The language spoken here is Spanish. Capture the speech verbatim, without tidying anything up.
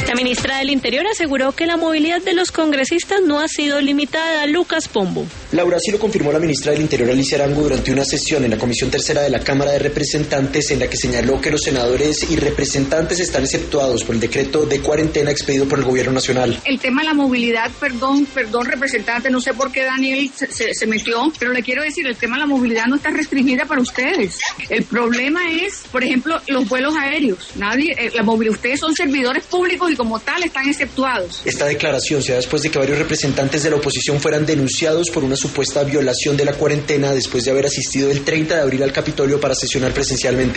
La ministra del Interior aseguró que la movilidad de los congresistas no ha sido limitada. Lucas Pombo. Laura, así lo confirmó la ministra del Interior, Alicia Arango, durante una sesión en la Comisión Tercera de la Cámara de Representantes, en la que señaló que los senadores y representantes están exceptuados por el decreto de cuarentena expedido por el Gobierno Nacional. El tema de la movilidad, perdón, perdón, representante, no sé por qué Daniel se, se, se metió, pero le quiero decir, el tema de la movilidad no está restringida para ustedes. El problema es, por ejemplo, los vuelos aéreos. Nadie, eh, la movilidad, ustedes son servidores públicos y como tal están exceptuados. Esta declaración se da después de que varios representantes de la oposición fueran denunciados por una supuesta violación de la cuarentena después de haber asistido el treinta de abril al Capitolio para sesionar presencialmente.